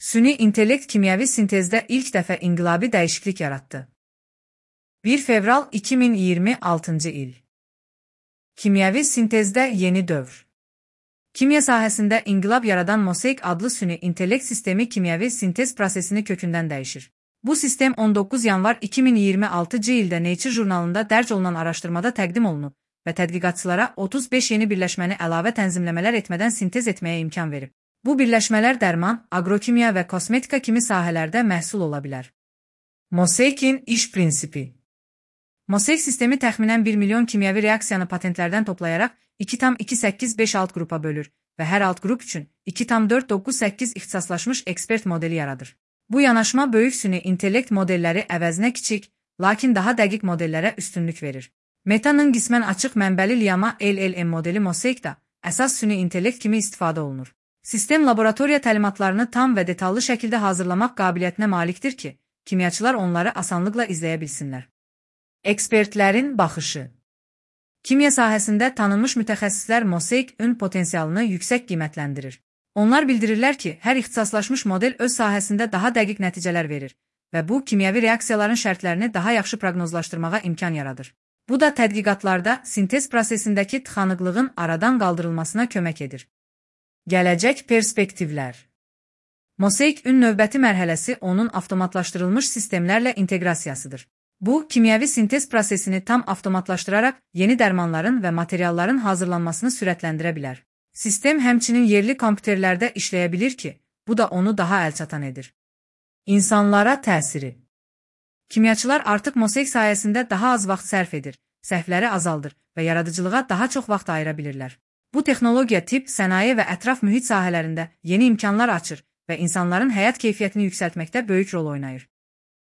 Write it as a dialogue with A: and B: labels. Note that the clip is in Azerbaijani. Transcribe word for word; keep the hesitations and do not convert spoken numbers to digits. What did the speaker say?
A: Süni intellekt kimyəvi sintezdə ilk dəfə inqilabi dəyişiklik yaratdı. bir fevral iki min iyirmi altıncı il. Kimyəvi sintezdə yeni dövr. Kimya sahəsində inqilab yaradan Mosaic adlı süni intellekt sistemi kimyəvi sintez prosesini kökündən dəyişir. Bu sistem on doqquz yanvar iki min iyirmi altıncı ildə Nature jurnalında dərc olunan araşdırmada təqdim olunub və tədqiqatçılara otuz beş yeni birləşməni əlavə tənzimləmələr etmədən sintez etməyə imkan verib. Bu birləşmələr dərman, agrokimya və kosmetika kimi sahələrdə məhsul ola bilər. Mosaic'in iş prinsipi. Mosaic sistemi təxminən bir milyon kimyəvi reaksiyanı patentlərdən toplayaraq iki tam iki səkkiz beş alt qrupa bölür və hər alt qrup üçün iki tam dörd doqquz səkkiz ixtisaslaşmış ekspert modeli yaradır. Bu yanaşma böyük süni intellekt modelləri əvəzinə kiçik, lakin daha dəqiq modellərə üstünlük verir. Meta'nın qismən açıq mənbəli Llama L L M modeli Mosaic'da əsas süni intellekt kimi istifadə olunur. Sistem laboratoriya təlimatlarını tam və detallı şəkildə hazırlamaq qabiliyyətinə malikdir ki, kimyaçılar onları asanlıqla izləyə bilsinlər. Ekspertlərin baxışı. Kimya sahəsində tanınmış mütəxəssislər Mosaic-ün potensialını yüksək qiymətləndirir. Onlar bildirirlər ki, hər ixtisaslaşmış model öz sahəsində daha dəqiq nəticələr verir və bu, kimyəvi reaksiyaların şərtlərini daha yaxşı proqnozlaşdırmağa imkan yaradır. Bu da tədqiqatlarda sintez prosesindəki tıxanıqlığın aradan qaldırılmasına kömək edir. Gələcək perspektivlər. Mosaic-ün növbəti mərhələsi onun avtomatlaşdırılmış sistemlərlə inteqrasiyasıdır. Bu, kimyəvi sintez prosesini tam avtomatlaşdıraraq yeni dərmanların və materialların hazırlanmasını sürətləndirə bilər. Sistem həmçinin yerli kompüterlərdə işləyə bilir ki, bu da onu daha əlçatan edir. İnsanlara təsiri. Kimyaçılar artıq Mosaic sayəsində daha az vaxt sərf edir, səhvləri azaldır və yaradıcılığa daha çox vaxt ayıra bilirlər. Bu texnologiya tibb, sənaye və ətraf mühit sahələrində yeni imkanlar açır və insanların həyat keyfiyyətini yüksəltməkdə böyük rol oynayır.